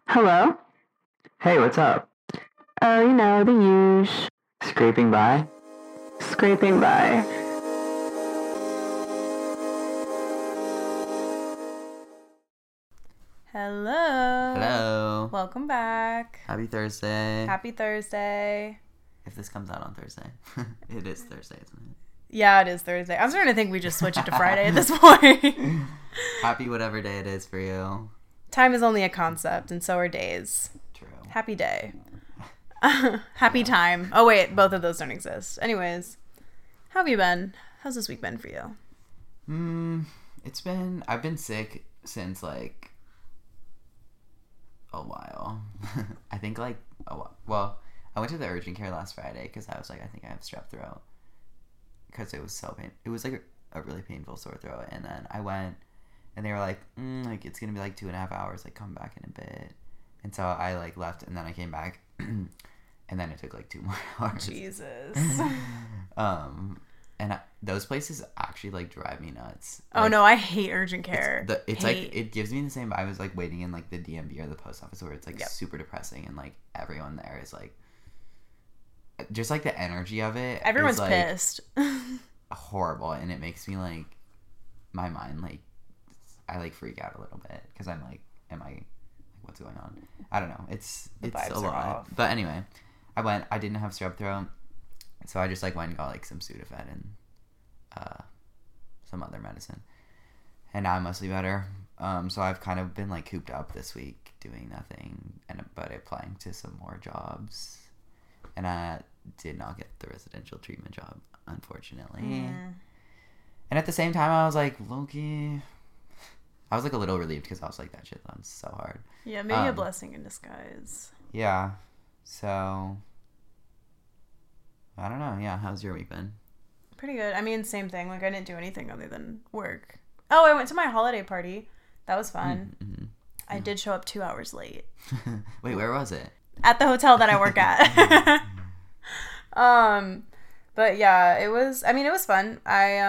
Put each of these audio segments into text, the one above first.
Hello? Hey, what's up? Oh, the usual. Scraping by? Scraping by. Hello. Hello. Welcome back. Happy Thursday. Happy Thursday. If this comes out on Thursday. It is Thursday, isn't it? Yeah, it is Thursday. I was starting to think we just switch it to Friday at this point. Happy whatever day it is for you. Time is only a concept, and so are days. True. Happy day. Happy time. Oh, wait, both of those don't exist. Anyways, how have you been? How's this week been for you? I've been sick since like a while. I think like a while. Well, I went to the urgent care last Friday because I was like, I think I have strep throat. Because it was so pain. It was like a really painful sore throat. And then I went and they were like, like it's going to be like 2.5 hours, like come back in a bit. And so I like left and then I came back and then it took like 2 more hours. Jesus. Those places actually like drive me nuts. Oh Like, no, I hate urgent care. It's like it gives me the same vibe as like waiting in like the DMV or the post office where it's like super depressing and like everyone there is like just like the energy of it. Everyone's is, like, pissed. horrible, and it makes me like my mind like I like freak out a little bit because I'm like, am I like what's going on? I don't know. It's vibes a are lot. off. But anyway, I didn't have strep throat, so I just like went and got like some Sudafed and some other medicine, and now I'm mostly better. So I've kind of been like cooped up this week doing nothing but applying to some more jobs, and I did not get the residential treatment job, unfortunately. And at the same time I was like, Loki, I was like a little relieved because I was like, that shit sounds so hard. Yeah, maybe a blessing in disguise. Yeah, so I don't know. Yeah, how's your week been? Pretty good. I mean, same thing. Like, I didn't do anything other than work. Oh, I went to my holiday party. That was fun. Mm-hmm. I did show up 2 hours late. Wait, where was it? At the hotel that I work at. But yeah, it was fun.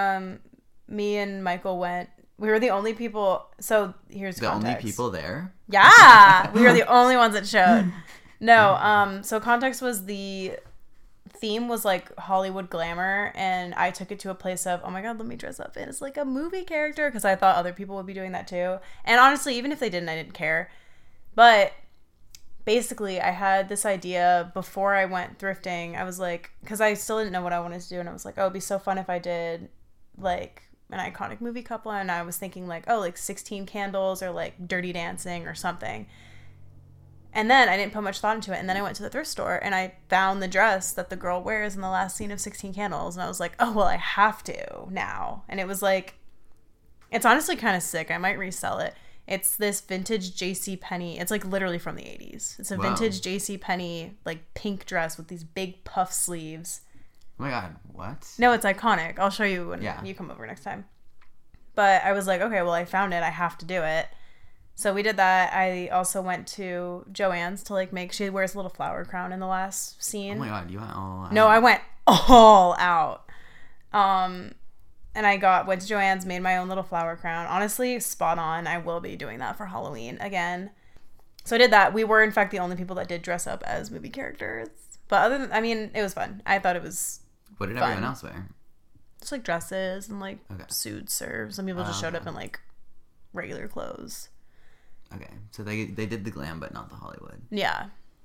Me and Michael went. We were the only people. So here's the context. only people there? Yeah, we were the only ones that showed. No, so context was the theme was like Hollywood glamour, and I took it to a place of, oh my god, let me dress up as like a movie character, because I thought other people would be doing that too. And honestly, even if they didn't, I didn't care. But basically, I had this idea before I went thrifting. I was like, because I still didn't know what I wanted to do, and I was like, oh, it'd be so fun if I did like an iconic movie couple. And I was thinking like, oh, like 16 Candles or like Dirty Dancing or something. And then I didn't put much thought into it. And then I went to the thrift store and I found the dress that the girl wears in the last scene of 16 Candles. And I was like, oh, well, I have to now. And it was like, it's honestly kind of sick. I might resell it. It's this vintage JCPenney. It's like literally from the 80s. It's a vintage JCPenney like pink dress with these big puff sleeves. Oh my god, what? No, it's iconic. I'll show you when you come over next time. But I was like, okay, well, I found it. I have to do it. So we did that. I also went to Joann's to like she wears a little flower crown in the last scene. Oh my god, you went all out. No, I went all out. And I went to Joann's, made my own little flower crown. Honestly, spot on. I will be doing that for Halloween again. So I did that. We were in fact the only people that did dress up as movie characters. But other than, it was fun. I thought it was What did fun. everyone else wear? Just like dresses and like suits, or some people just showed up in like regular clothes. Okay, so they did the glam, but not the Hollywood. Yeah,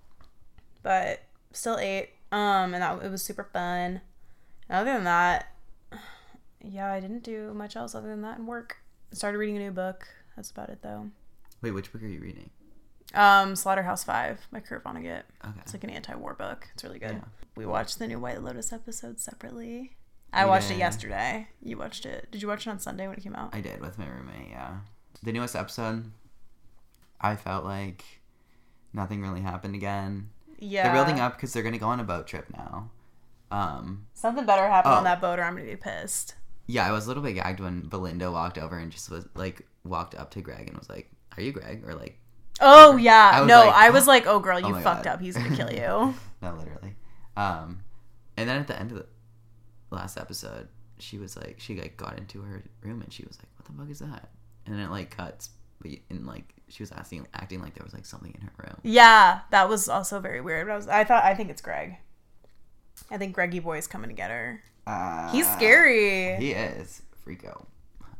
but still ate. And it was super fun. And other than that, yeah, I didn't do much else other than that and work. Started reading a new book. That's about it though. Wait, which book are you reading? Slaughterhouse-Five by Kurt Vonnegut. Okay, it's like an anti-war book. It's really good. Yeah. We watched the new White Lotus episode separately. I watched it yesterday. You watched it. Did you watch it on Sunday when it came out? I did with my roommate. Yeah, the newest episode. I felt like nothing really happened again. Yeah. They're building up because they're going to go on a boat trip now. Something better happened on that boat or I'm going to be pissed. Yeah, I was a little bit gagged when Belinda walked over and just was like, walked up to Greg and was like, are you Greg? Or like, oh, yeah. I was like, oh, girl, you fucked up. He's going to kill you. No, literally. And then at the end of the last episode, she was like, she like got into her room and she was like, what the fuck is that? And then it like cuts but she was acting like there was like something in her room. Yeah, that was also very weird. I think it's Greg. I think Greggy Boy's coming to get her. He's scary. He is freako.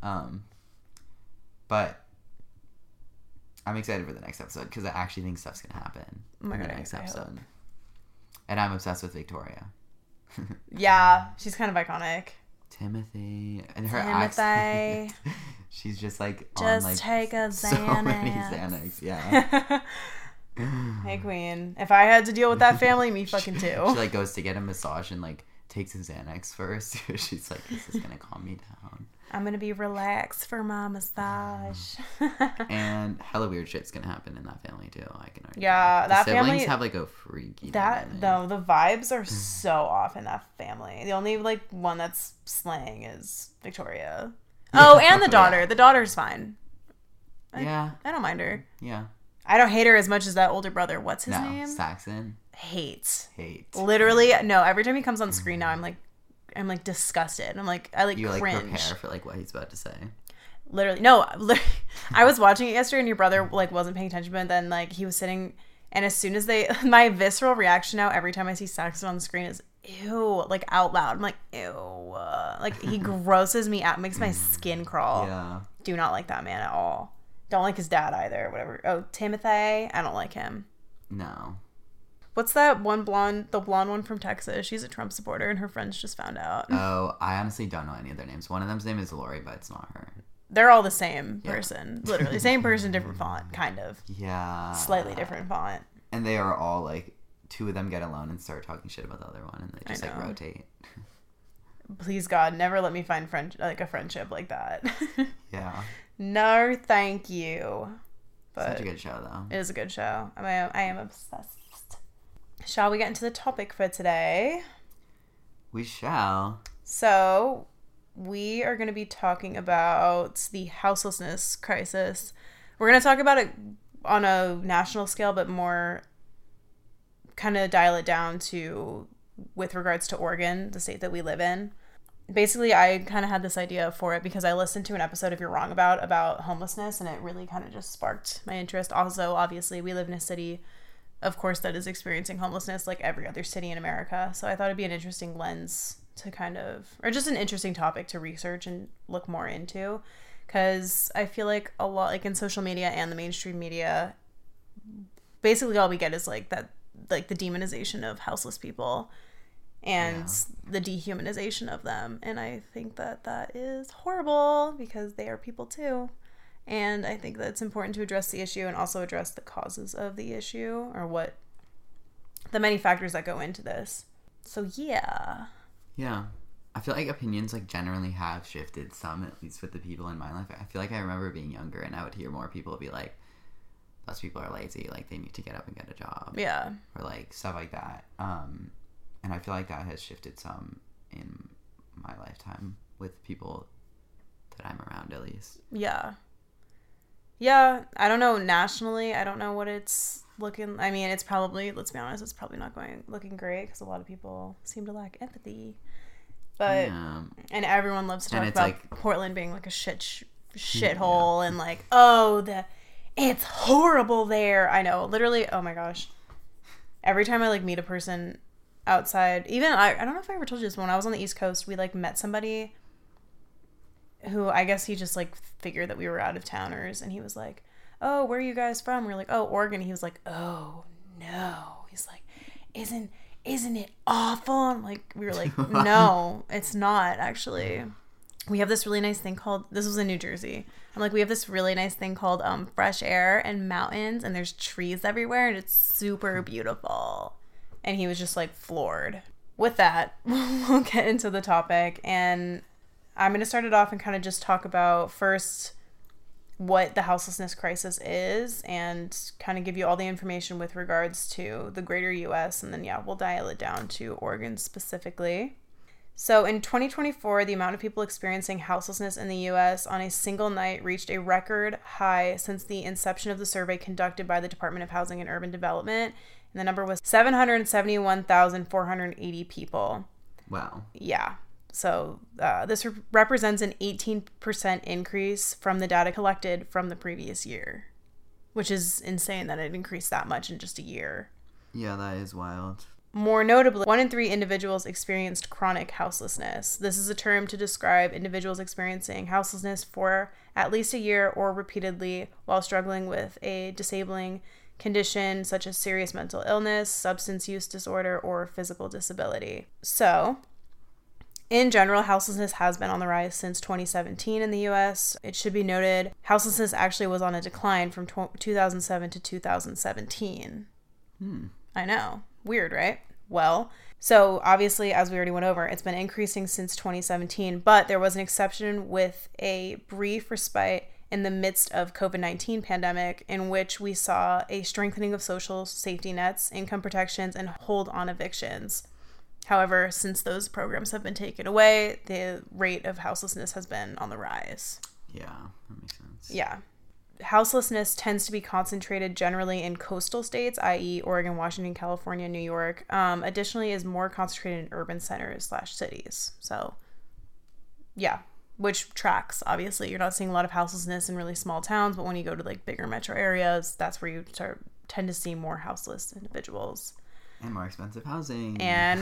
But I'm excited for the next episode because I actually think stuff's gonna happen in the next episode. And I'm obsessed with Victoria. Yeah, she's kind of iconic. Timothy and her accent. She's just like on like take a Xanax. So many Xanax. Yeah. Hey queen, if I had to deal with that family, me fucking too. She like goes to get a massage and like takes a Xanax first. She's like, this is gonna calm me down. I'm gonna be relaxed for my massage. And hella weird shit's gonna happen in that family too. I can already yeah, that siblings family have like a freaky dynamic. though the vibes are so off in that family. The only like one that's slaying is Victoria. Oh, and the daughter. The daughter's fine. I don't mind her. Yeah. I don't hate her as much as that older brother. What's his name? Saxon. Hate. Literally, no. Every time he comes on screen now, I'm like disgusted. I cringe. You like prepare for like what he's about to say. Literally, no. I was watching it yesterday, and your brother like wasn't paying attention, but then like he was sitting, and as soon as my visceral reaction now every time I see Saxon on the screen is ew, like out loud. I'm like ew, like he grosses me out, makes my skin crawl. Yeah. Do not like that man at all. Don't like his dad either. Whatever. Oh, Timothy, I don't like him. No. What's that one the blonde one from Texas? She's a Trump supporter, and her friends just found out. Oh, I honestly don't know any of their names. One of them's name is Lori, but it's not her. They're all the same person. Literally. Same person, different font, kind of. Yeah. Slightly different font. And they are all like, two of them get alone and start talking shit about the other one, and they just like rotate. Please God, never let me find a friendship like that. Yeah. No, thank you. But such a good show, though. It is a good show. I am obsessed. Shall we get into the topic for today? We shall. So, we are going to be talking about the houselessness crisis. We're going to talk about it on a national scale, but more kind of dial it down to with regards to Oregon, the state that we live in. Basically, I kind of had this idea for it because I listened to an episode of You're Wrong about homelessness, and it really kind of just sparked my interest. Also, obviously, we live in a city, of course, that is experiencing homelessness like every other city in America. So I thought it'd be an interesting lens to or just an interesting topic to research and look more into. Because I feel like a lot, like in social media and the mainstream media, basically all we get is like that, like the demonization of houseless people and the dehumanization of them. And I think that is horrible because they are people too. And I think that it's important to address the issue and also address the causes of the issue or what the many factors that go into this. So yeah. Yeah. I feel like opinions like generally have shifted some, at least with the people in my life. I feel like I remember being younger and I would hear more people be like, those people are lazy, like they need to get up and get a job. Yeah. Or like stuff like that. And I feel like that has shifted some in my lifetime with people that I'm around at least. Yeah. Yeah, I don't know nationally. I don't know what it's looking. I mean, it's probably, let's be honest, it's probably not looking great because a lot of people seem to lack empathy. But and everyone loves to talk about like, Portland being like a shithole and like, it's horrible there. I know, literally. Oh my gosh, every time I like meet a person outside, even I don't know if I ever told you this, but when I was on the East Coast, we like met somebody who I guess he just like figured that we were out of towners, and he was like, oh, where are you guys from? We were like, oh, Oregon. He was like, oh no. He's like, isn't it awful? I'm like, we were like, no, it's not actually. We have this really nice thing called, this was in New Jersey. I'm like, we have this really nice thing called fresh air and mountains, and there's trees everywhere, and it's super beautiful. And he was just like floored. With that, we'll get into the topic, and I'm going to start it off and kind of just talk about first what the houselessness crisis is and kind of give you all the information with regards to the greater U.S. And then, we'll dial it down to Oregon specifically. So in 2024, the amount of people experiencing houselessness in the U.S. on a single night reached a record high since the inception of the survey conducted by the Department of Housing and Urban Development. And the number was 771,480 people. Wow. Yeah. So this represents an 18% increase from the data collected from the previous year, which is insane that it increased that much in just a year. Yeah, that is wild. More notably, 1 in 3 individuals experienced chronic houselessness. This is a term to describe individuals experiencing houselessness for at least a year or repeatedly while struggling with a disabling condition such as serious mental illness, substance use disorder, or physical disability. So, in general, houselessness has been on the rise since 2017 in the U.S. It should be noted, houselessness actually was on a decline from 2007 to 2017. I know. Weird, right? Well, so obviously, as we already went over, it's been increasing since 2017, but there was an exception with a brief respite in the midst of COVID-19 pandemic in which we saw a strengthening of social safety nets, income protections, and hold on evictions. However, since those programs have been taken away, the rate of houselessness has been on the rise. Yeah, that makes sense. Yeah. Houselessness tends to be concentrated generally in coastal states, i.e. Oregon, Washington, California, New York. Additionally, is more concentrated in urban centers / cities. So, yeah, which tracks. Obviously, you're not seeing a lot of houselessness in really small towns, but when you go to like bigger metro areas, that's where you tend to see more houseless individuals. And more expensive housing.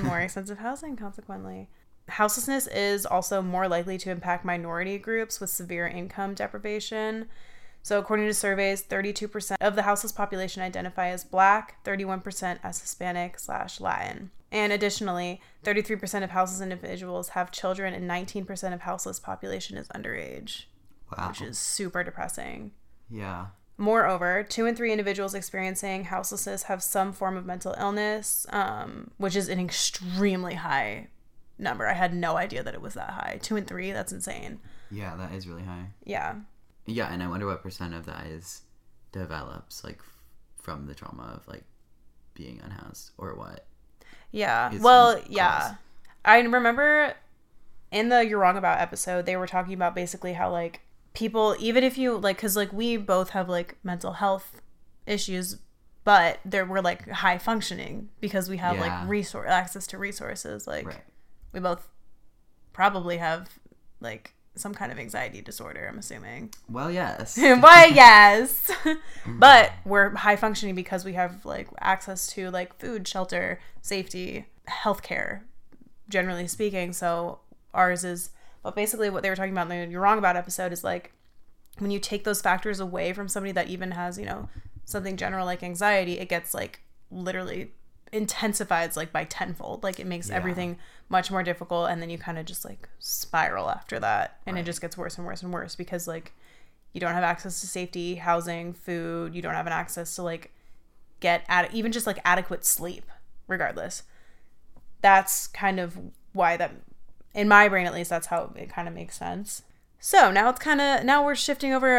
Consequently. Houselessness is also more likely to impact minority groups with severe income deprivation. So according to surveys, 32% of the houseless population identify as Black, 31% as Hispanic / Latin. And additionally, 33% of houseless individuals have children and 19% of houseless population is underage. Wow. Which is super depressing. Yeah. Moreover, 2 in 3 individuals experiencing houselessness have some form of mental illness, which is an extremely high number. I had no idea that it was that high. 2 in 3, that's insane. Yeah, that is really high. Yeah. Yeah, and I wonder what % of that is develops like from the trauma of like being unhoused or what. Yeah. Well, yeah. I remember in the You're Wrong About episode, they were talking about basically how like people, even if you like, because like we both have like mental health issues, but we're like high functioning because we have like access to resources. Like we both probably have like some kind of anxiety disorder, I'm assuming. Well, yes. Why, yes. But we're high functioning because we have like access to like food, shelter, safety, healthcare, generally speaking. So ours is, but basically what they were talking about in the You're Wrong About episode is like when you take those factors away from somebody that even has, you know, something general like anxiety, it gets like literally intensifies like by tenfold. Like it makes everything much more difficult, and then you kind of just like spiral after that, and it just gets worse and worse and worse because like you don't have access to safety, housing, food, you don't have an access to like get even just like adequate sleep regardless. That's kind of why that, in my brain at least, that's how it kind of makes sense. So now we're shifting over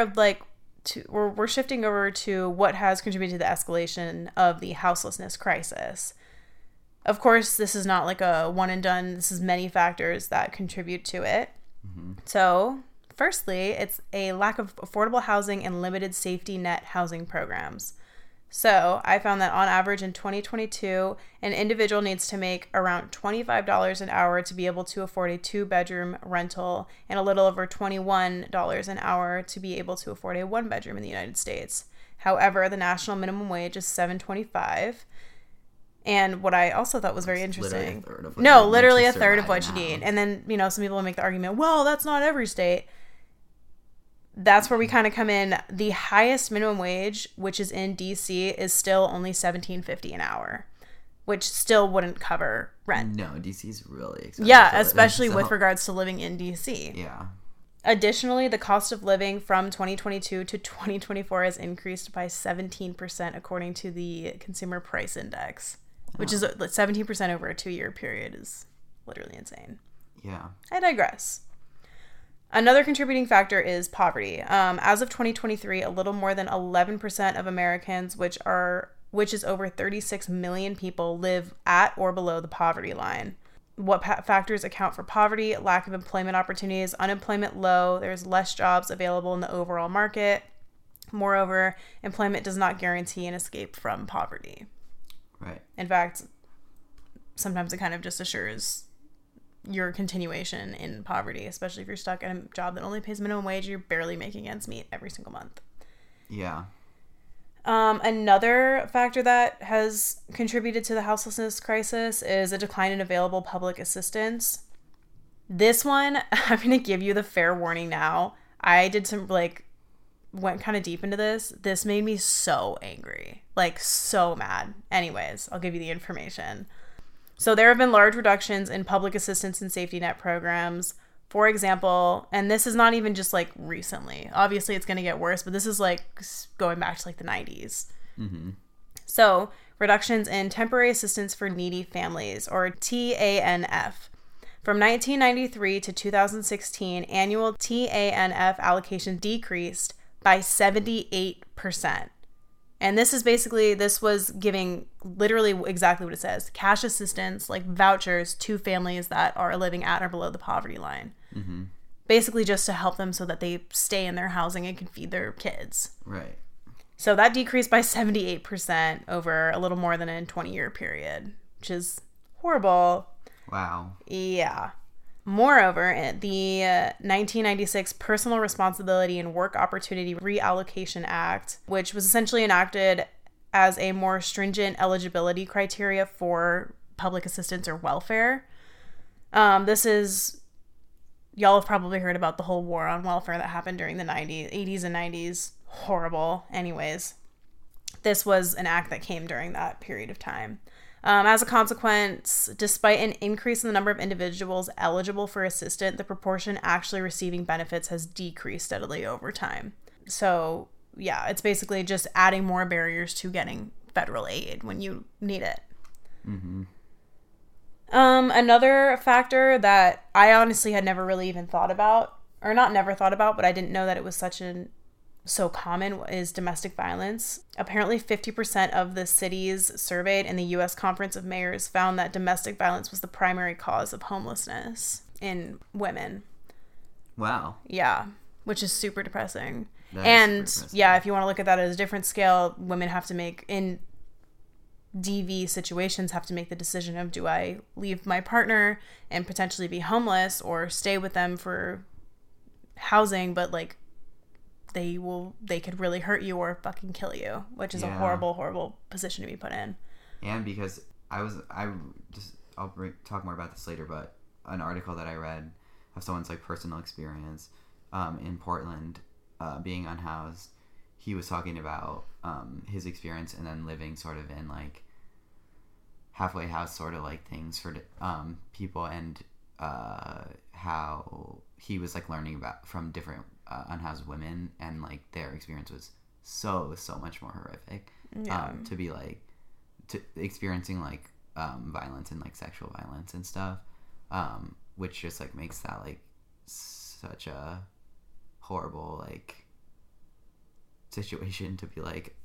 to what has contributed to the escalation of the houselessness crisis. Of course, this is not like a one and done. This is many factors that contribute to it. Mm-hmm. So, firstly, it's a lack of affordable housing and limited safety net housing programs. So, I found that on average in 2022, an individual needs to make around $25 an hour to be able to afford a 2-bedroom rental and a little over $21 an hour to be able to afford a 1-bedroom in the United States. However, the national minimum wage is $7.25. And what I also thought was very interesting. Literally a third of what you need. And then, you know, some people will make the argument, well, that's not every state. That's where we kind of come in. The highest minimum wage, which is in DC, is still only $17.50 an hour, which still wouldn't cover rent. No, DC's really expensive. Yeah, especially with regards to living in DC. Yeah. Additionally, the cost of living from 2022 to 2024 has increased by 17% according to the Consumer Price Index, which is 17% over a 2-year period is literally insane. Yeah. I digress. Another contributing factor is poverty. As of 2023, a little more than 11% of Americans, which is over 36 million people, live at or below the poverty line. What factors account for poverty? Lack of employment opportunities, unemployment low, there's less jobs available in the overall market. Moreover, employment does not guarantee an escape from poverty. Right. In fact, sometimes it kind of just assures your continuation in poverty, especially if you're stuck in a job that only pays minimum wage. You're barely making ends meet every single month. Yeah. Another factor that has contributed to the houselessness crisis is a decline in available public assistance. This one, I'm going to give you the fair warning now. I did some, went kind of deep into this. This made me so angry. So mad. Anyways, I'll give you the information. So there have been large reductions in public assistance and safety net programs. For example, and this is not even just recently. Obviously, it's going to get worse, but this is going back to the 90s. Mm-hmm. So reductions in temporary assistance for needy families, or TANF. From 1993 to 2016, annual TANF allocation decreased by 78%. And this was giving literally exactly what it says. Cash assistance, vouchers to families that are living at or below the poverty line. Mm-hmm. Basically just to help them so that they stay in their housing and can feed their kids. Right. So that decreased by 78% over a little more than a 20-year period, which is horrible. Wow. Yeah. Moreover, the 1996 Personal Responsibility and Work Opportunity Reallocation Act, which was essentially enacted as a more stringent eligibility criteria for public assistance or welfare. Y'all have probably heard about the whole war on welfare that happened during the 80s and 90s. Horrible. Anyways, this was an act that came during that period of time. As a consequence, despite an increase in the number of individuals eligible for assistance, the proportion actually receiving benefits has decreased steadily over time. So, yeah, it's basically just adding more barriers to getting federal aid when you need it. Mm-hmm. Another factor that I honestly had never really even thought about, or not never thought about, but I didn't know that it was so common, is domestic violence. Apparently 50% of the cities surveyed in the U.S. Conference of Mayors found that domestic violence was the primary cause of homelessness in women. Wow. Yeah, which is super depressing. That is super depressing. Yeah, if you want to look at that at a different scale, women have to make, in DV situations, have to make the decision of, do I leave my partner and potentially be homeless, or stay with them for housing, but they could really hurt you or fucking kill you, which is a horrible, horrible position to be put in. And because I'll talk more about this later, but an article that I read of someone's personal experience in Portland being unhoused, he was talking about his experience and then living sort of in halfway house sort of things for people, and how he was learning about from different unhoused women, and their experience was so much more horrific. To be experiencing violence and sexual violence and stuff, which just makes that such a horrible situation to be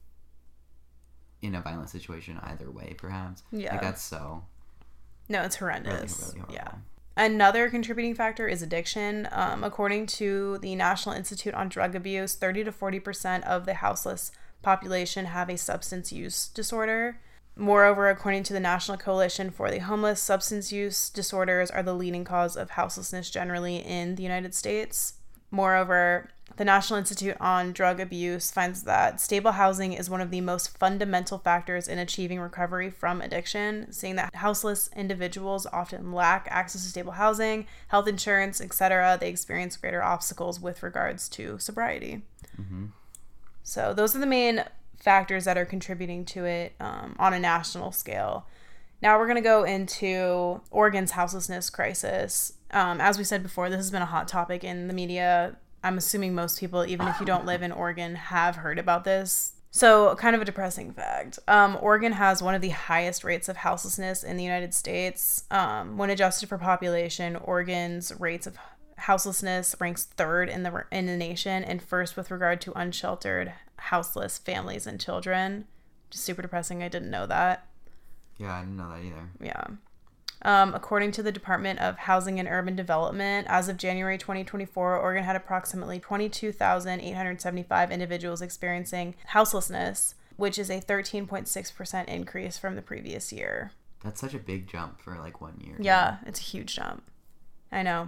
in a violent situation either way, perhaps. Yeah, that's so. No, it's horrendous. Really, really horrible. Yeah. Another contributing factor is addiction. According to the National Institute on Drug Abuse, 30 to 40% of the houseless population have a substance use disorder. Moreover, according to the National Coalition for the Homeless, substance use disorders are the leading cause of houselessness generally in the United States. Moreover, the National Institute on Drug Abuse finds that stable housing is one of the most fundamental factors in achieving recovery from addiction, seeing that houseless individuals often lack access to stable housing, health insurance, etc. They experience greater obstacles with regards to sobriety. Mm-hmm. So those are the main factors that are contributing to it on a national scale. Now we're going to go into Oregon's houselessness crisis. As we said before, this has been a hot topic in the media. I'm assuming most people, even if you don't live in Oregon, have heard about this. So, kind of a depressing fact. Oregon has one of the highest rates of houselessness in the United States. When adjusted for population, Oregon's rates of houselessness ranks third in the nation, and first with regard to unsheltered, houseless families and children. Just super depressing. I didn't know that. Yeah, I didn't know that either. Yeah. According to the Department of Housing and Urban Development, as of January 2024, Oregon had approximately 22,875 individuals experiencing houselessness, which is a 13.6% increase from the previous year. That's such a big jump for 1 year. Yeah, it's a huge jump. I know.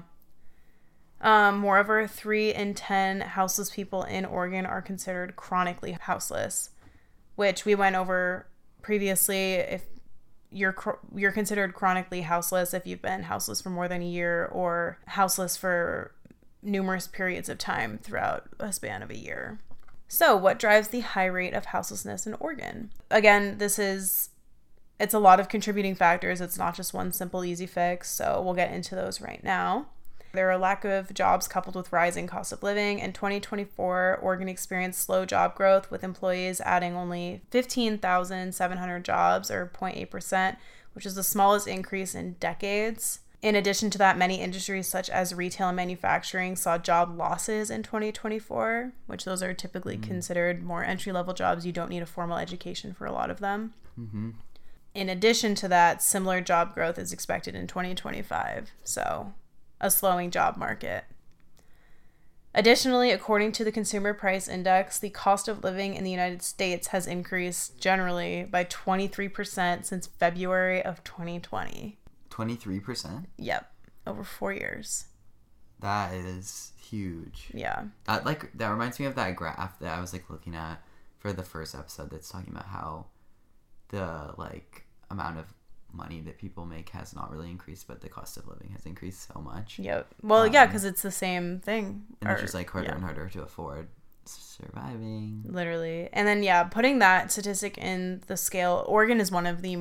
Moreover, 3 in 10 houseless people in Oregon are considered chronically houseless, which we went over previously. If you're considered chronically houseless if you've been houseless for more than a year or houseless for numerous periods of time throughout a span of a year. So, what drives the high rate of houselessness in Oregon? Again, it's a lot of contributing factors. It's not just one simple easy fix, so we'll get into those right now. There are a lack of jobs coupled with rising cost of living. In 2024, Oregon experienced slow job growth, with employees adding only 15,700 jobs, or 0.8%, which is the smallest increase in decades. In addition to that, many industries such as retail and manufacturing saw job losses in 2024, which those are typically considered more entry-level jobs. You don't need a formal education for a lot of them. Mm-hmm. In addition to that, similar job growth is expected in 2025. So, a slowing job market. Additionally, according to the Consumer Price Index, the cost of living in the United States has increased generally by 23% since February of 2020. 23%? Yep, over 4 years. That is huge. Yeah. That reminds me of that graph that I was looking at for the first episode that's talking about how the amount of money that people make has not really increased, but the cost of living has increased so much. Yep. Well, yeah, because it's the same thing. And it's just harder and harder to afford surviving. Literally. And then, putting that statistic in the scale, Oregon is one of the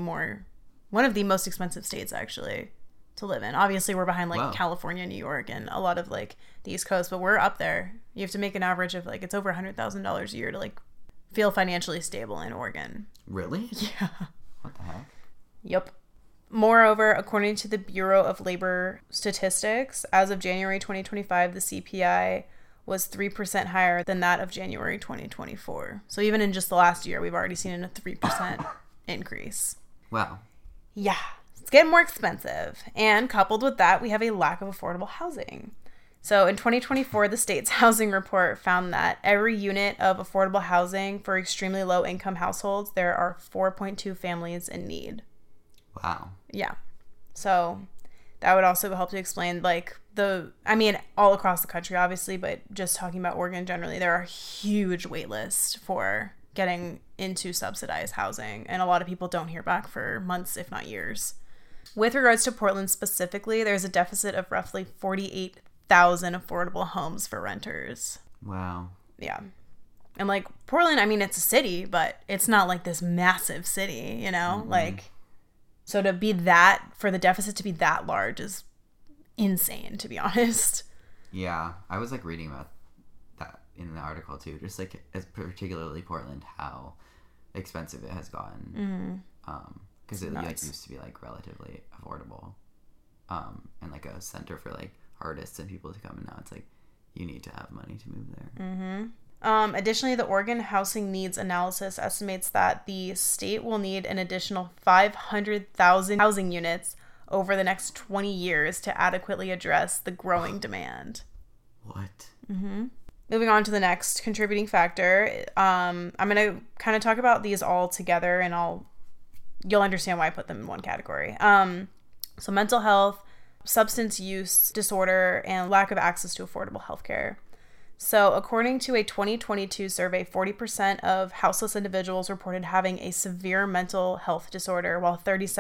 most expensive states, actually, to live in. Obviously, we're behind California, New York, and a lot of the East Coast, but we're up there. You have to make an average of it's over $100,000 a year to feel financially stable in Oregon. Really? Yeah. What the heck? Yep. Moreover, according to the Bureau of Labor Statistics, as of January 2025, the CPI was 3% higher than that of January 2024. So even in just the last year, we've already seen a 3% increase. Wow. Yeah, it's getting more expensive. And coupled with that, we have a lack of affordable housing. So in 2024, the state's housing report found that every unit of affordable housing for extremely low income households, there are 4.2 families in need. Wow. Yeah. So that would also help to explain all across the country, obviously, but just talking about Oregon generally, there are huge wait lists for getting into subsidized housing, and a lot of people don't hear back for months, if not years. With regards to Portland specifically, there's a deficit of roughly 48,000 affordable homes for renters. Wow. Yeah. And Portland, it's a city, but it's not this massive city, you know? Mm-hmm. So for the deficit to be that large is insane, to be honest. Yeah. I was reading about that in the article too, just as particularly Portland, how expensive it has gotten. Because it used to be relatively affordable. And a center for artists and people to come, and now it's you need to have money to move there. Mm-hmm. Additionally, the Oregon Housing Needs Analysis estimates that the state will need an additional 500,000 housing units over the next 20 years to adequately address the growing demand. What? Mm-hmm. Moving on to the next contributing factor, I'm going to kind of talk about these all together, and you'll understand why I put them in one category. So mental health, substance use disorder, and lack of access to affordable healthcare. So according to a 2022 survey, 40% of houseless individuals reported having a severe mental health disorder, while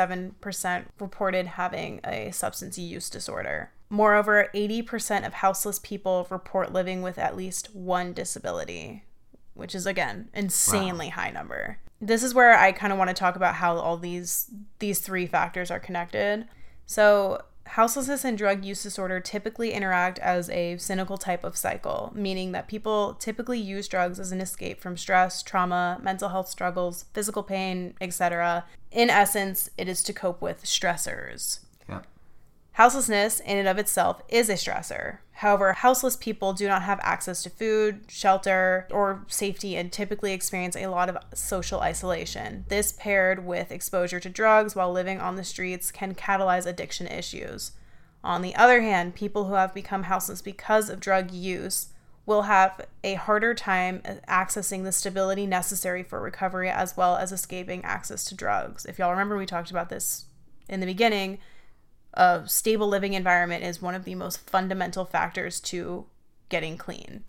37% reported having a substance use disorder. Moreover, 80% of houseless people report living with at least one disability, which is, again, insanely high number. This is where I kind of want to talk about how all these three factors are connected. So houselessness and drug use disorder typically interact as a cynical type of cycle, meaning that people typically use drugs as an escape from stress, trauma, mental health struggles, physical pain, etc. In essence, it is to cope with stressors. Yeah. Houselessness in and of itself is a stressor. However, houseless people do not have access to food, shelter, or safety, and typically experience a lot of social isolation. This, paired with exposure to drugs while living on the streets, can catalyze addiction issues. On the other hand, people who have become houseless because of drug use will have a harder time accessing the stability necessary for recovery, as well as escaping access to drugs. If y'all remember, we talked about this in the beginning. a stable living environment is one of the most fundamental factors to getting clean.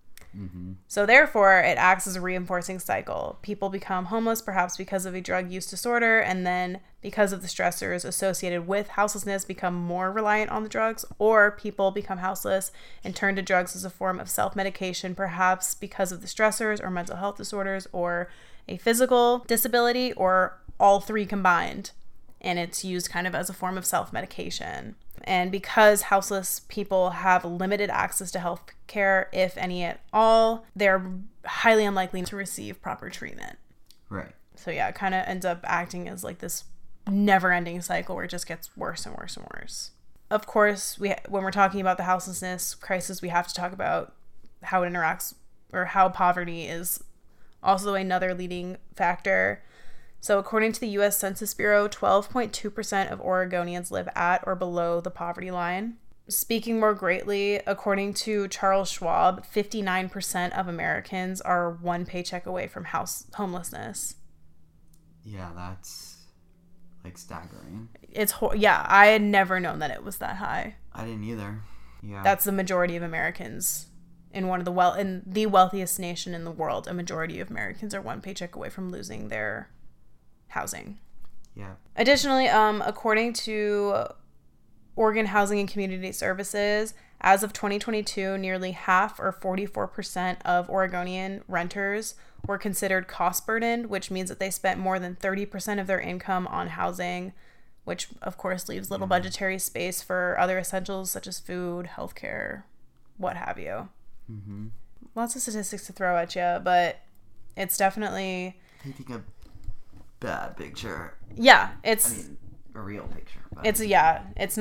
So therefore, it acts as a reinforcing cycle. People become homeless perhaps because of a drug use disorder, and then because of the stressors associated with houselessness become more reliant on the drugs, or people become houseless and turn to drugs as a form of self-medication, perhaps because of the stressors or mental health disorders or a physical disability, or all three combined. And it's used kind of as a form of self-medication. And because houseless people have limited access to health care, if any at all, they're highly unlikely to receive proper treatment. Right. So yeah, it kind of ends up acting as like this never-ending cycle where it just gets worse and worse and worse. Of course, when we're talking about the houselessness crisis, we have to talk about how it interacts, or how poverty is also another leading factor. So according to the U.S. Census Bureau, 12.2% of Oregonians live at or below the poverty line. Speaking more greatly, according to Charles Schwab, 59% of Americans are one paycheck away from homelessness. Yeah, that's like staggering. Yeah, I had never known that it was that high. I didn't either. Yeah. That's the majority of Americans. In the wealthiest nation in the world, a majority of Americans are one paycheck away from losing their housing. Yeah. Additionally, according to Oregon Housing and Community Services, as of 2022, nearly half, or 44% of Oregonian renters were considered cost burdened, which means that they spent more than 30% of their income on housing, which of course leaves little budgetary space for other essentials such as food, healthcare, what have you. Mm-hmm. Lots of statistics to throw at you, but it's definitely painting a bad picture. Yeah, a real picture. But it's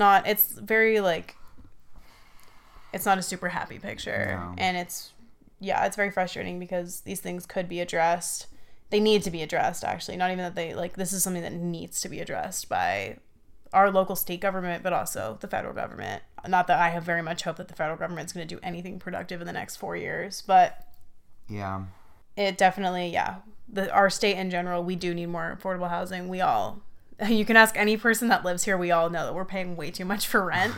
not a super happy picture. No. And it's very frustrating because these things could be addressed. They need to be addressed, actually. Not even that this is something that needs to be addressed by our local state government, but also the federal government. Not that I have very much hope that the federal government is going to do anything productive in the next 4 years, but yeah, it definitely, our state in general, we do need more affordable housing. You can ask any person that lives here, we all know that we're paying way too much for rent.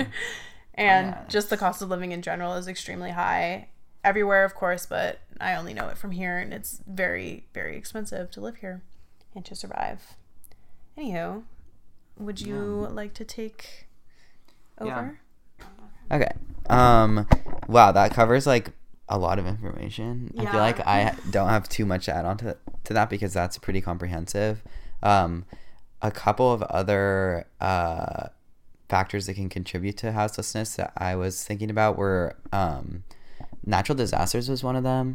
And just the cost of living in general is extremely high everywhere, of course, but I only know it from here, and it's very, very expensive to live here and to survive. Anywho, would you like to take over? Yeah. Okay. Wow, that covers like a lot of information. Yeah. I feel like I don't have too much to add on to that because that's pretty comprehensive. A couple of other factors that can contribute to houselessness that I was thinking about were natural disasters was one of them,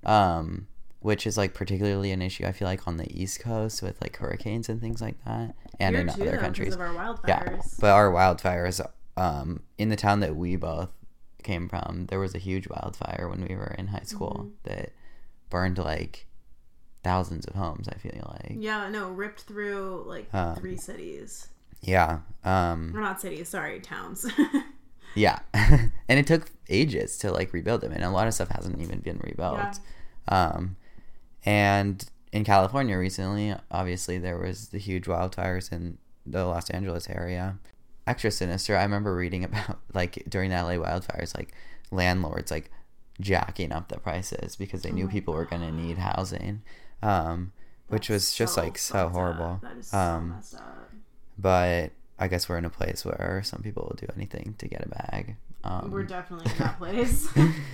which is like particularly an issue I feel like on the East Coast with like hurricanes and things like that, and in other countries. Because of our wildfires. Yeah, but our wildfires, in the town that we both came from, there was a huge wildfire when we were in high school that burned like thousands of homes, I feel like. Yeah, no, ripped through like 3 cities. Yeah. Or not cities, sorry, towns. Yeah. And it took ages to like rebuild them, and a lot of stuff hasn't even been rebuilt. Yeah. And in California recently, obviously there was the huge wildfires in the Los Angeles area. Extra sinister, I remember reading about like during the LA wildfires, like landlords like jacking up the prices because they knew people were going to need housing, which was just like so horrible. That is so messed up. But I guess we're in a place where some people will do anything to get a bag. We're definitely in that place.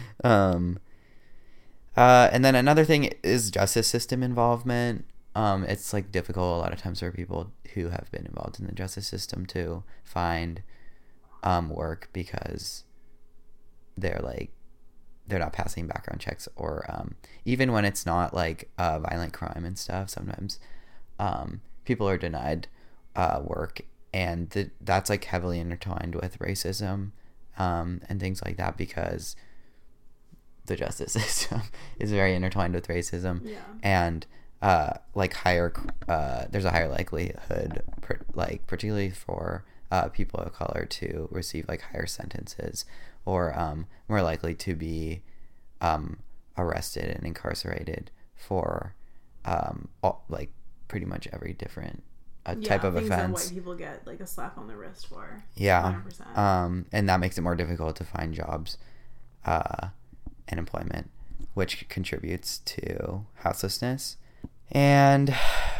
And then another thing is justice system involvement. It's like difficult a lot of times for people who have been involved in the justice system to find work because they're not passing background checks, or even when it's not like a violent crime and stuff, sometimes people are denied work, and that's like heavily intertwined with racism and things like that, because the justice system is very intertwined with racism. Yeah. And like there's a higher likelihood like particularly for people of color to receive like higher sentences, or more likely to be arrested and incarcerated for like pretty much every different type of things that offense. white people get like a slap on the wrist for. Yeah. 100%. And that makes it more difficult to find jobs and employment, which contributes to houselessness. And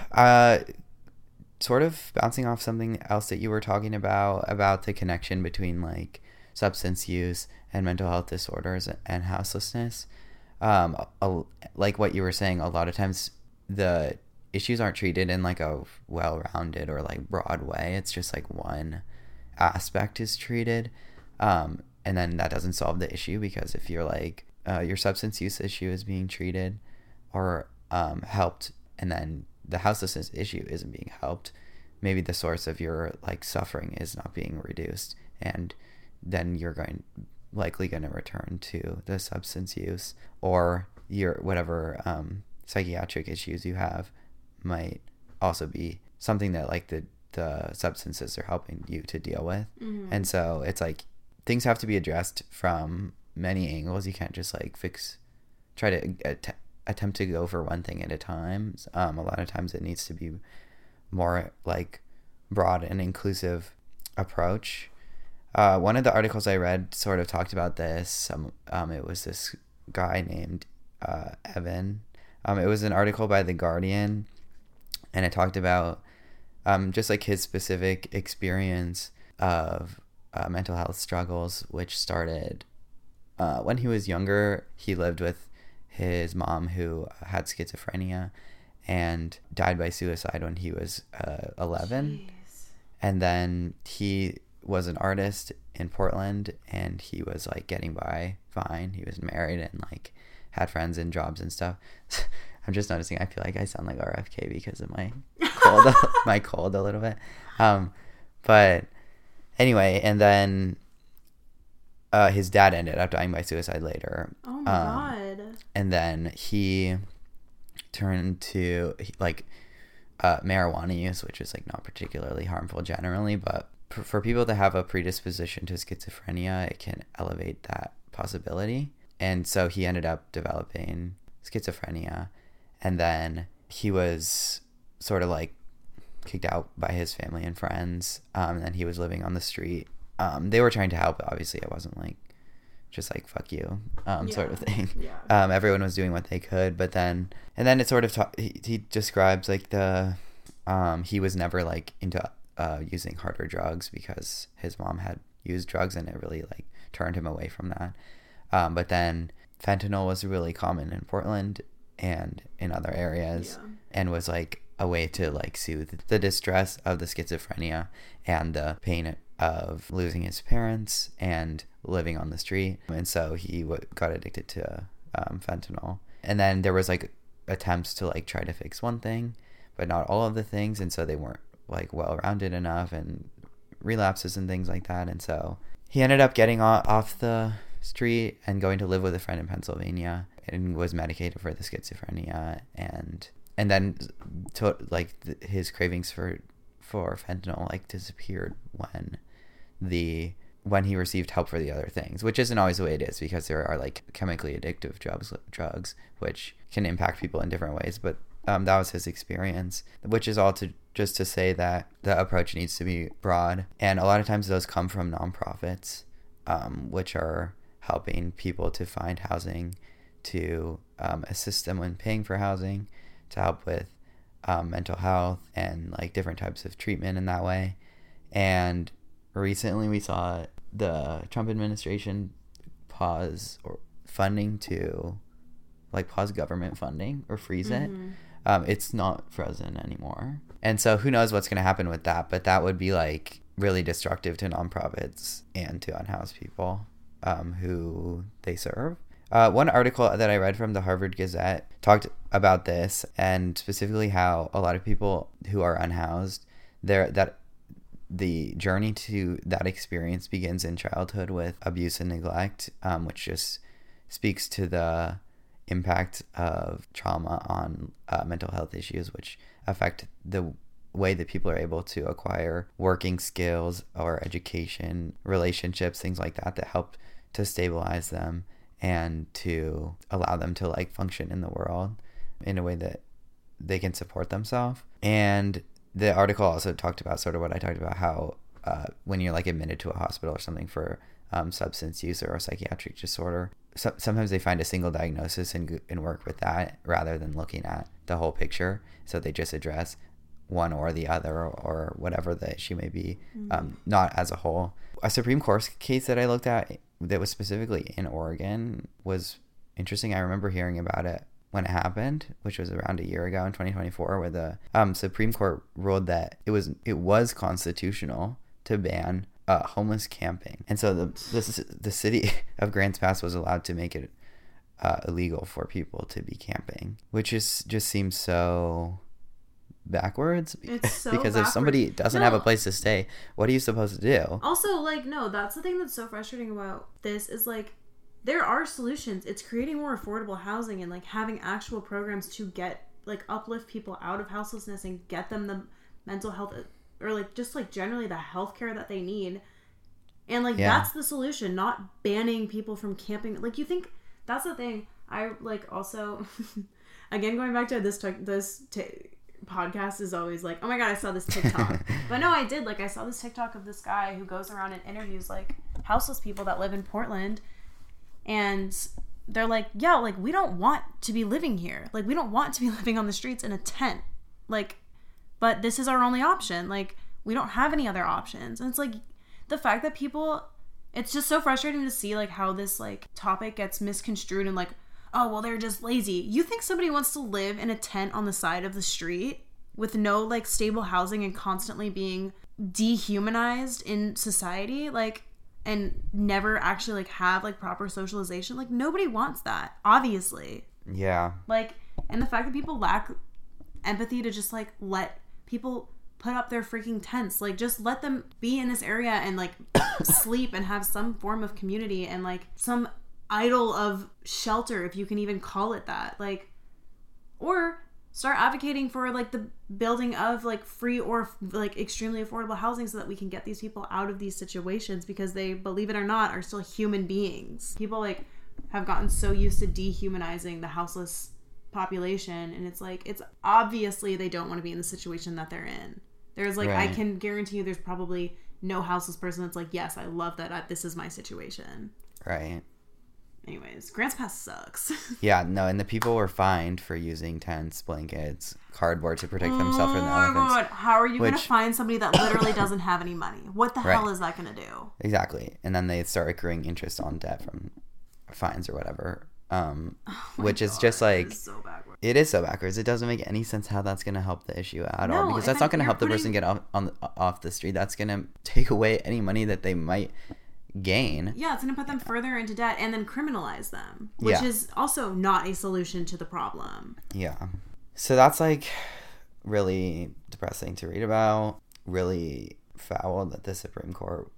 sort of bouncing off something else that you were talking about the connection between like substance use and mental health disorders and houselessness. Like what you were saying, a lot of times the issues aren't treated in like a well-rounded or like broad way. It's just like one aspect is treated. And then that doesn't solve the issue, because if you're like, your substance use issue is being treated or helped, and then the houselessness issue isn't being helped, maybe the source of your like suffering is not being reduced, and then you're likely going to return to the substance use, or your whatever psychiatric issues you have might also be something that like the substances are helping you to deal with. Mm-hmm. And so it's like things have to be addressed from many angles. You can't just like try to attempt to go for one thing at a time. A lot of times it needs to be more like broad and inclusive approach. One of the articles I read sort of talked about this. It was this guy named Evan. It was an article by The Guardian, and it talked about just like his specific experience of mental health struggles, which started when he was younger. He lived with his mom, who had schizophrenia and died by suicide when he was 11. Jeez. And then he was an artist in Portland, and he was like getting by fine. He was married and like had friends and jobs and stuff. I'm just noticing I feel like I sound like RFK because of my cold a little bit. But anyway, and then his dad ended up dying by suicide later. Oh my God. And then he turned to like marijuana use, which is like not particularly harmful generally, but for people that have a predisposition to schizophrenia, it can elevate that possibility. And so he ended up developing schizophrenia, and then he was sort of like kicked out by his family and friends, and then he was living on the street. They were trying to help, but obviously it wasn't like just like fuck you sort of thing. Yeah. Everyone was doing what they could, but then it sort of he describes like he was never like into using harder drugs because his mom had used drugs, and it really like turned him away from that. But then fentanyl was really common in Portland and in other areas, and was like a way to like soothe the distress of the schizophrenia and the pain of losing his parents and living on the street. And so he got addicted to fentanyl. And then there was like attempts to like try to fix one thing, but not all of the things, and so they weren't like well-rounded enough, and relapses and things like that. And so he ended up getting off the street and going to live with a friend in Pennsylvania, and was medicated for the schizophrenia, and then his cravings for fentanyl like disappeared when he received help for the other things, which isn't always the way it is, because there are like chemically addictive drugs which can impact people in different ways. But that was his experience, which is all just to say that the approach needs to be broad, and a lot of times those come from nonprofits, which are helping people to find housing, to assist them when paying for housing, to help with mental health and like different types of treatment in that way. And recently we saw the Trump administration pause government funding or freeze it. It's not frozen anymore. And so who knows what's going to happen with that, but that would be like really destructive to nonprofits and to unhoused people who they serve. One article that I read from the Harvard Gazette talked about this, and specifically how a lot of people who are unhoused, that the journey to that experience begins in childhood with abuse and neglect, which just speaks to the impact of trauma on mental health issues, which affect the way that people are able to acquire working skills or education, relationships, things like that help to stabilize them and to allow them to like function in the world in a way that they can support themselves. And the article also talked about sort of what I talked about, how when you're like admitted to a hospital or something for substance use or a psychiatric disorder, sometimes they find a single diagnosis and work with that rather than looking at the whole picture. So they just address one or the other or whatever the issue may be, not as a whole. A Supreme Court case that I looked at that was specifically in Oregon was interesting. I remember hearing about it when it happened, which was around a year ago in 2024, where the Supreme Court ruled that it was constitutional to ban homeless camping. And so the city of Grants Pass was allowed to make it illegal for people to be camping, which just seems so backwards. It's so because backwards. If somebody doesn't have a place to stay, what are you supposed to do? Also, like, no, that's the thing that's so frustrating about this is, like, there are solutions. It's creating more affordable housing and, like, having actual programs to get, like, uplift people out of houselessness and get them the mental health or, like, just, like, generally the healthcare that they need. And, like, that's the solution, not banning people from camping. Like, you think that's the thing. I, like, also, again, going back to this podcast is always like, oh my god, I saw this TikTok. But no, I did. Like, I saw this TikTok of this guy who goes around and interviews, like, houseless people that live in Portland. And they're like, yeah, like, we don't want to be living here. Like, we don't want to be living on the streets in a tent. Like, but this is our only option. Like, we don't have any other options. And it's like, the fact that people, it's just so frustrating to see, like, how this, like, topic gets misconstrued and, like, oh, well, they're just lazy. You think somebody wants to live in a tent on the side of the street with no, like, stable housing and constantly being dehumanized in society, like, and never actually, like, have, like, proper socialization? Like, nobody wants that, obviously. Yeah. Like, and the fact that people lack empathy to just, like, let people put up their freaking tents. Like, just let them be in this area and, like, sleep and have some form of community and, like, some idol of shelter, if you can even call it that. Like, or start advocating for, like, the building of, like, free or, like, extremely affordable housing so that we can get these people out of these situations, because they, believe it or not, are still human beings. People, like, have gotten so used to dehumanizing the houseless population, and it's like, it's obviously they don't want to be in the situation that they're in. There's, like, right. I can guarantee you there's probably no houseless person that's like, yes, I love that, this is my situation. Right. Anyways, Grants Pass sucks. Yeah, no, and the people were fined for using tents, blankets, cardboard to protect themselves from the elephants. Oh my god, how are you going to find somebody that literally doesn't have any money? What the hell is that going to do? Exactly. And then they start accruing interest on debt from fines or whatever. Which is just like, it is so backwards. It doesn't make any sense how that's going to help the issue at all, because that's not going to help the person get off the street. That's going to take away any money that they might gain. Yeah, it's going to put them further into debt and then criminalize them, which is also not a solution to the problem. Yeah. So that's, like, really depressing to read about. Really foul that the Supreme Court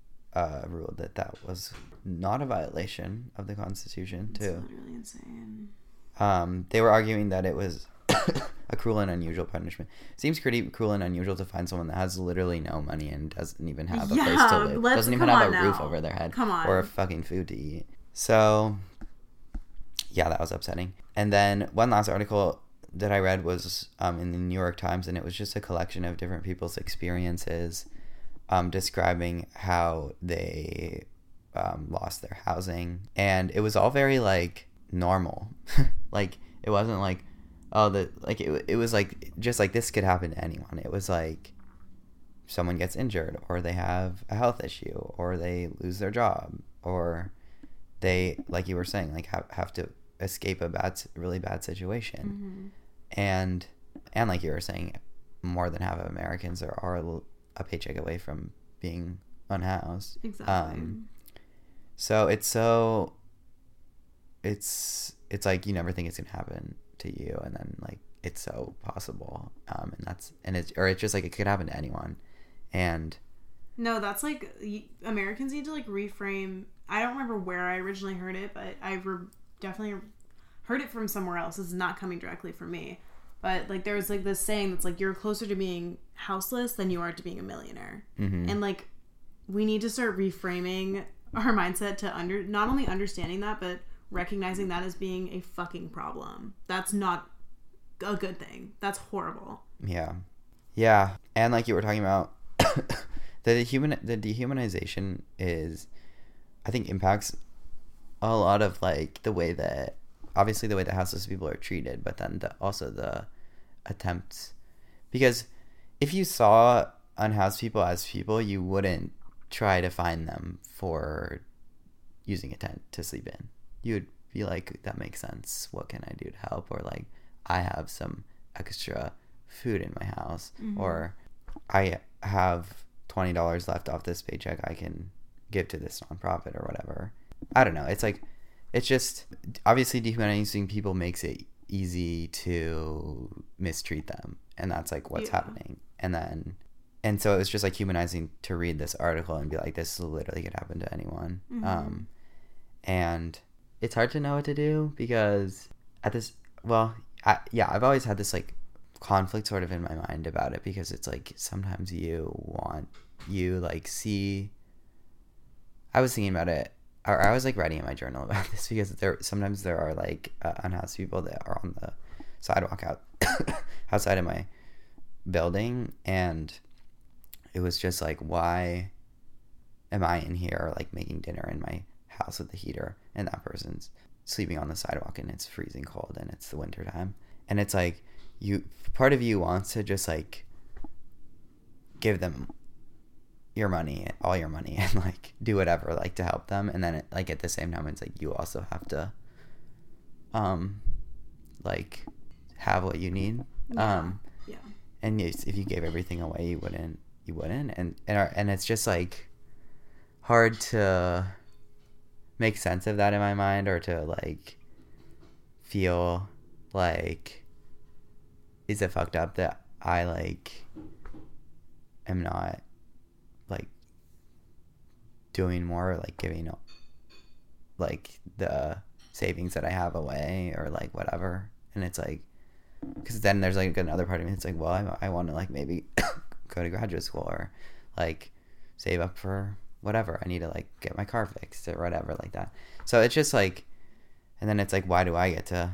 ruled that was not a violation of the Constitution, too. It's literally insane. They were arguing that it was a cruel and unusual punishment. Seems pretty cruel and unusual to find someone that has literally no money and doesn't even have a place to live. Doesn't even have a roof over their head. Or a fucking food to eat. So, yeah, that was upsetting. And then one last article that I read was in the New York Times, and it was just a collection of different people's experiences describing how they lost their housing. And it was all very, like, normal. Like, it wasn't like, it was like, just like, this could happen to anyone. It was like someone gets injured, or they have a health issue, or they lose their job, or they, like you were saying, like, have to escape a really bad situation. Mm-hmm. And like you were saying, more than half of Americans are a paycheck away from being unhoused. Exactly. So it's like, you never think it's gonna happen to you, and then, like, it's so possible. It's just like, it could happen to anyone. And no, that's like, Americans need to, like, reframe. I don't remember where I originally heard it, but I definitely heard it from somewhere else. It's not coming directly from me, but, like, there was, like, this saying that's like, you're closer to being houseless than you are to being a millionaire. Mm-hmm. And, like, we need to start reframing our mindset to not only understanding that, but recognizing that as being a fucking problem. That's not a good thing. That's horrible. Yeah. Yeah, and like you were talking about, the dehumanization is, I think, impacts a lot of like the way that, obviously the way that houseless people are treated, but then also the attempts, because if you saw unhoused people as people, you wouldn't try to find them for using a tent to sleep in. You would be like, that makes sense, what can I do to help? Or like, I have some extra food in my house, or I have $20 left off this paycheck I can give to this nonprofit or whatever. I don't know. It's like, it's just, obviously dehumanizing people makes it easy to mistreat them, and that's like what's happening. And so it was just like humanizing to read this article and be like, this literally could happen to anyone. And it's hard to know what to do, because at this, I've always had this like conflict sort of in my mind about it, because it's like sometimes I was thinking about it, or I was like writing in my journal about this, because sometimes there are like unhoused people that are on the sidewalk outside of my building, and it was just like, why am I in here like making dinner in my house with the heater, and that person's sleeping on the sidewalk and it's freezing cold and it's the winter time? And it's like, part of you wants to just like give them all your money and like do whatever like to help them, and then like at the same time it's like you also have to like have what you need. And if you gave everything away, you wouldn't, and it's just like hard to make sense of that in my mind, or to like feel like, is it fucked up that I like am not like doing more, like giving like the savings that I have away, or like whatever? And it's like, because then there's like another part of me that's like, well, I want to like maybe go to graduate school, or like save up for whatever I need to like get my car fixed or whatever like that. So it's just like, and then it's like, why do I get to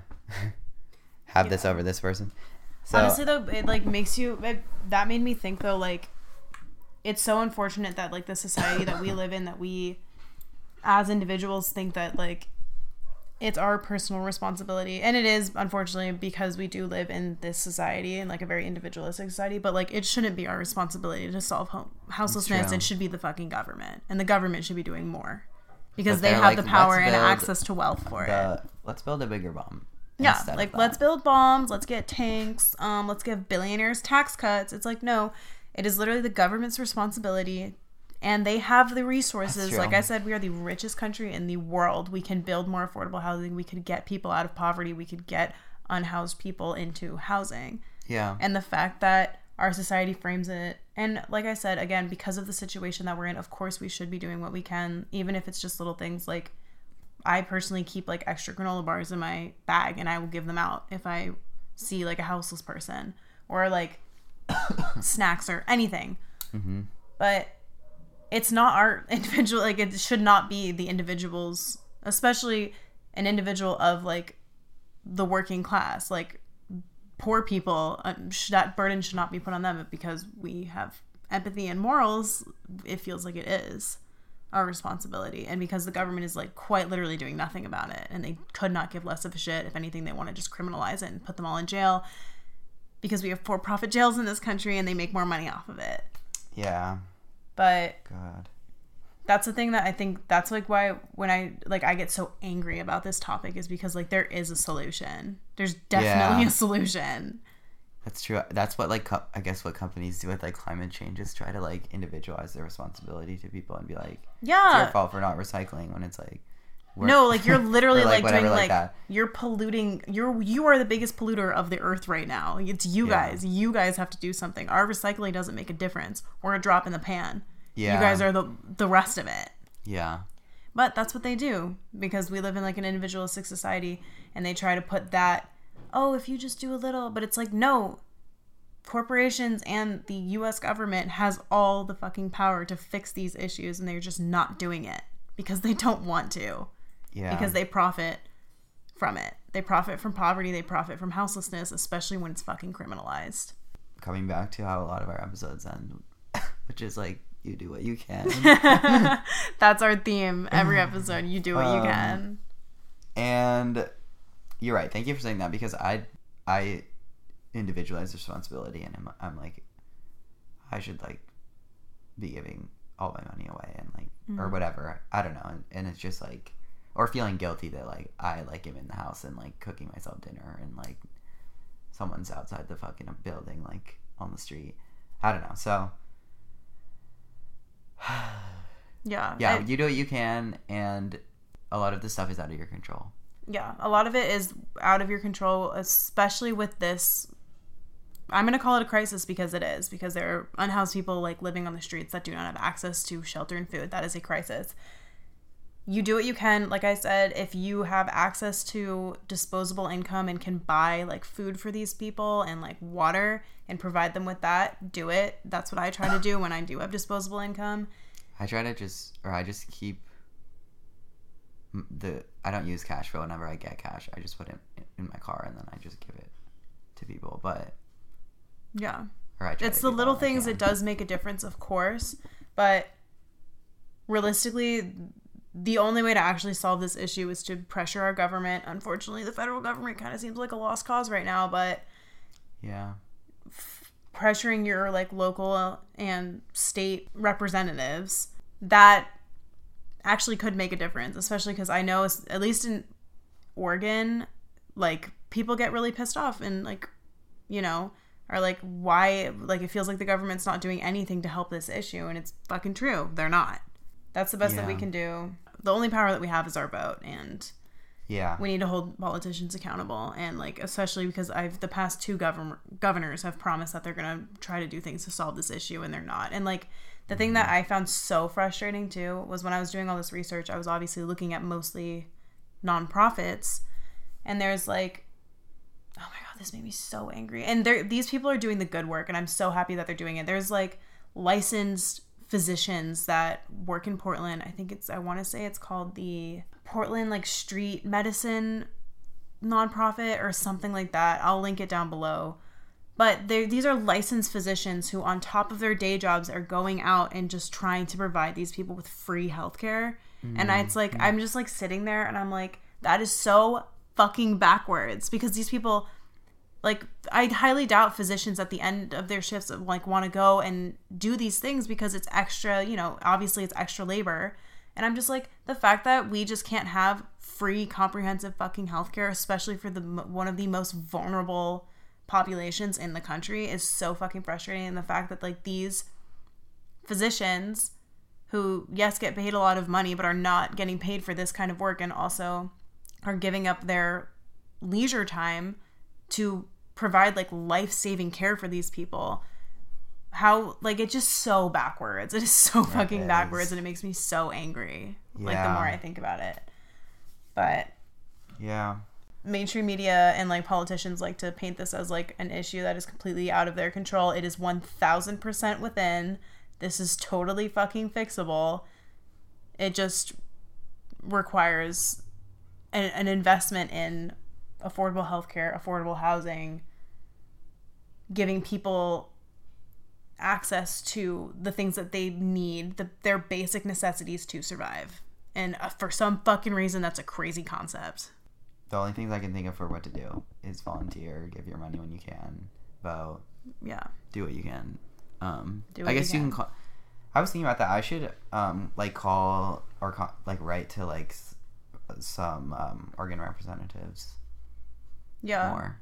have this over this person? So honestly though, it like makes you, that made me think though, like, it's so unfortunate that like the society that we live in, that we as individuals think that like it's our personal responsibility, and it is, unfortunately, because we do live in this society, in like a very individualistic society, but like it shouldn't be our responsibility to solve houselessness. It should be the fucking government, and the government should be doing more, because they have like, the power and access to wealth for it. Let's build a bigger bomb. Yeah, like let's build bombs, let's get tanks, let's give billionaires tax cuts. It's like, no, it is literally the government's responsibility, and they have the resources. Like I said, we are the richest country in the world. We can build more affordable housing. We could get people out of poverty. We could get unhoused people into housing. Yeah. And the fact that our society frames it, and like I said, again, because of the situation that we're in, of course we should be doing what we can, even if it's just little things. Like, I personally keep like extra granola bars in my bag, and I will give them out if I see like a houseless person, or like snacks or anything. But it's not our individual, like it should not be the individuals, especially an individual of like the working class, like poor people. That burden should not be put on them, but because we have empathy and morals, it feels like it is our responsibility. And because the government is like quite literally doing nothing about it, and they could not give less of a shit. If anything, they want to just criminalize it and put them all in jail, because we have for-profit jails in this country and they make more money off of it. Yeah. But God, that's the thing that I think, that's like why when I get so angry about this topic, is because like there is a solution. There's definitely a solution. That's true. That's what like I guess what companies do with like climate change is try to like individualize their responsibility to people and be like, it's your fault for not recycling, when it's like, no, like you're literally like doing like that. You're polluting. You are the biggest polluter of the earth right now. It's you guys. You guys have to do something. Our recycling doesn't make a difference. We're a drop in the pan. Yeah. You guys are the rest of it. Yeah. But that's what they do, because we live in like an individualistic society, and they try to put that, oh, if you just do a little, but it's like, no, corporations and the US government has all the fucking power to fix these issues, and they're just not doing it because they don't want to. Yeah. Because they profit from it. They profit from poverty. They profit from houselessness, especially when it's fucking criminalized. coming back to how a lot of our episodes end, which is like, you do what you can. That's our theme. Every episode, you do what you can. And you're right. Thank you for saying that, because I individualize responsibility, and I'm like, I should like be giving all my money away and like, or whatever. I don't know. And it's just like, or feeling guilty that like I like am in the house and like cooking myself dinner, and like someone's outside the fucking building, like on the street. I don't know. So yeah, you do what you can, and a lot of this stuff is out of your control. Yeah, a lot of it is out of your control, especially with this. I'm going to call it a crisis because it is, because there are unhoused people like living on the streets that do not have access to shelter and food. That is a crisis. You do what you can. Like I said, if you have access to disposable income and can buy like food for these people and like water and provide them with that, do it. That's what I try to do when I do have disposable income. I just keep I don't use cash, but whenever I get cash, I just put it in my car and then I just give it to people. But yeah, it's the little things. It does make a difference, of course, but realistically, the only way to actually solve this issue is to pressure our government. Unfortunately, the federal government kind of seems like a lost cause right now, but yeah, pressuring your like local and state representatives, that actually could make a difference, especially because I know, at least in Oregon, like people get really pissed off and like, you know, are like, why, like it feels like the government's not doing anything to help this issue, and it's fucking true. They're not. That's the best that we can do. The only power that we have is our vote, and we need to hold politicians accountable. And like, especially because the past two governors have promised that they're gonna try to do things to solve this issue, and they're not. And like, the thing that I found so frustrating too was when I was doing all this research, I was obviously looking at mostly nonprofits, and there's like, oh my god, this made me so angry. And these people are doing the good work, and I'm so happy that they're doing it. There's like licensed physicians that work in Portland. I want to say it's called the Portland like Street Medicine nonprofit or something like that. I'll link it down below. But these are licensed physicians who, on top of their day jobs, are going out and just trying to provide these people with free healthcare. And it's like, I'm just like sitting there and I'm like, that is so fucking backwards, because these people, like, I highly doubt physicians at the end of their shifts like want to go and do these things because it's extra, you know, obviously it's extra labor. And I'm just like, the fact that we just can't have free, comprehensive fucking healthcare, especially for one of the most vulnerable populations in the country, is so fucking frustrating. And the fact that like these physicians who, yes, get paid a lot of money, but are not getting paid for this kind of work, and also are giving up their leisure time to provide like life-saving care for these people. How, like, it's just so backwards. It is so fucking backwards, and it makes me so angry. Like, the more I think about it. But yeah, mainstream media and like politicians like to paint this as like an issue that is completely out of their control. It is 1000% within. This is totally fucking fixable. It just requires an investment in affordable healthcare, affordable housing, giving people access to the things that they need, their basic necessities to survive. And for some fucking reason, that's a crazy concept. The only things I can think of for what to do is volunteer, give your money when you can, vote. Yeah. Do what you can. I guess you can call. I was thinking about that. I should like call or like write to like some Oregon representatives. Yeah. More.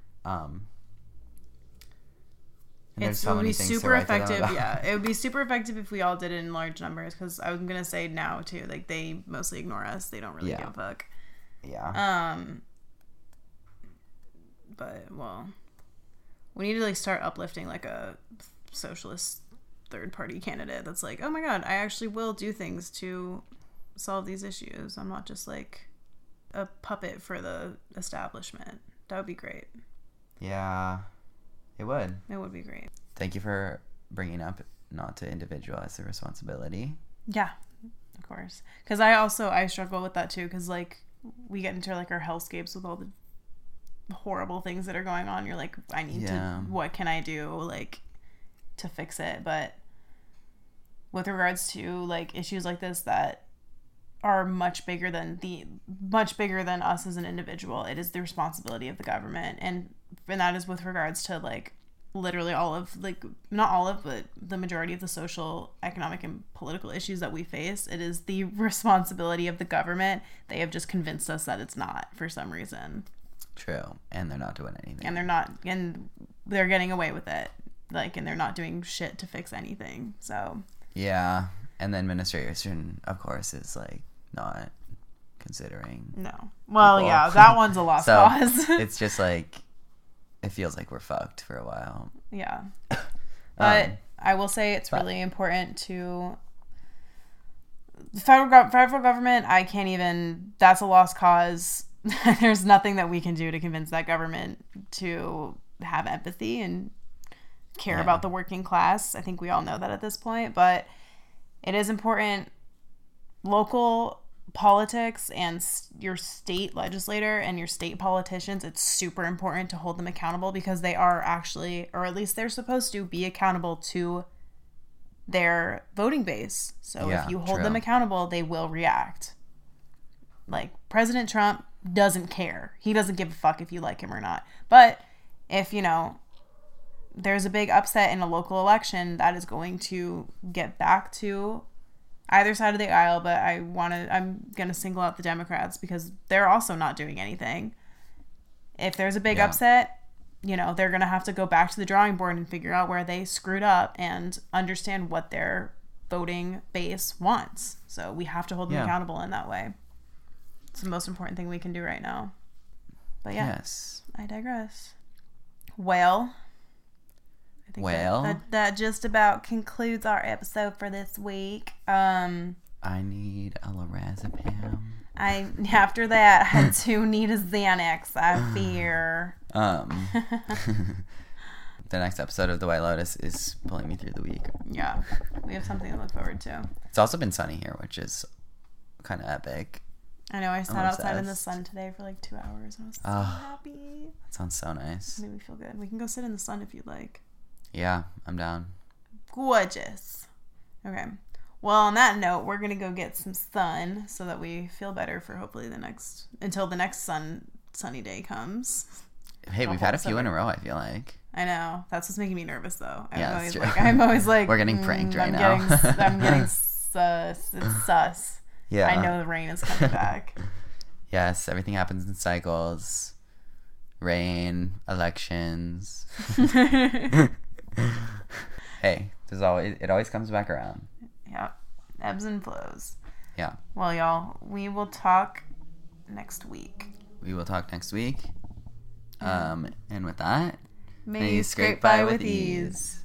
It would be super effective. Yeah, it would be super effective if we all did it in large numbers. Because I was gonna say now too, like they mostly ignore us. They don't really give a fuck. Yeah. But well, we need to like start uplifting like a socialist third party candidate that's like, oh my god, I actually will do things to solve these issues. I'm not just like a puppet for the establishment. That would be great. Yeah, it would. It would be great. Thank you for bringing up not to individualize the responsibility. Yeah, of course. Because I struggle with that too. Because like we get into like our hellscapes with all the horrible things that are going on. You're like, I need to. What can I do? Like, to fix it. But with regards to like issues like this that are much bigger than us as an individual, it is the responsibility of the government, and that is with regards to like literally all of, like, not all of, but the majority of the social, economic, and political issues that we face. It is the responsibility of the government. They have just convinced us that it's not for some reason. True. And they're not doing anything. And they're getting away with it. Like, and they're not doing shit to fix anything. So. Yeah. And the administration, of course, is like not considering. No. Well, people. yeah, that one's a lost cause. It's just like, it feels like we're fucked for a while. Yeah. But I will say it's really important to the federal government. I can't even, that's a lost cause. There's nothing that we can do to convince that government to have empathy and care about the working class. I think we all know that at this point, but it is important. Local politics and your state legislator and your state politicians, it's super important to hold them accountable, because they are actually, or at least they're supposed to be accountable to their voting base. So if you hold them accountable, they will react. Like, President Trump doesn't care. He doesn't give a fuck if you like him or not. But if, you know, there's a big upset in a local election, that is going to get back to either side of the aisle, but I'm going to single out the Democrats because they're also not doing anything. If there's a big upset, you know, they're going to have to go back to the drawing board and figure out where they screwed up and understand what their voting base wants. So we have to hold them accountable in that way. It's the most important thing we can do right now. But yes, I digress. Well, I think that just about concludes our episode for this week. I need a lorazepam. After that, I do need a Xanax, I fear. The next episode of The White Lotus is pulling me through the week. Yeah, we have something to look forward to. It's also been sunny here, which is kind of epic. I know, I sat outside in the sun today for like 2 hours. And I was so happy. That sounds so nice. It made me feel good. We can go sit in the sun if you'd like. Yeah, I'm down. Gorgeous. Okay. Well, on that note, we're going to go get some sun so that we feel better for hopefully until the next sunny day comes. Hey, we've had a few in a row, I feel like. I know. That's what's making me nervous, though. That's true. I'm always like, we're getting pranked right now. I'm getting sus. It's sus. Yeah. I know the rain is coming back. Yes, everything happens in cycles. Rain, elections. Hey, it always comes back around. Yeah. Ebbs and flows. Yeah. Well, y'all, we will talk next week. And with that, may you scrape by with ease.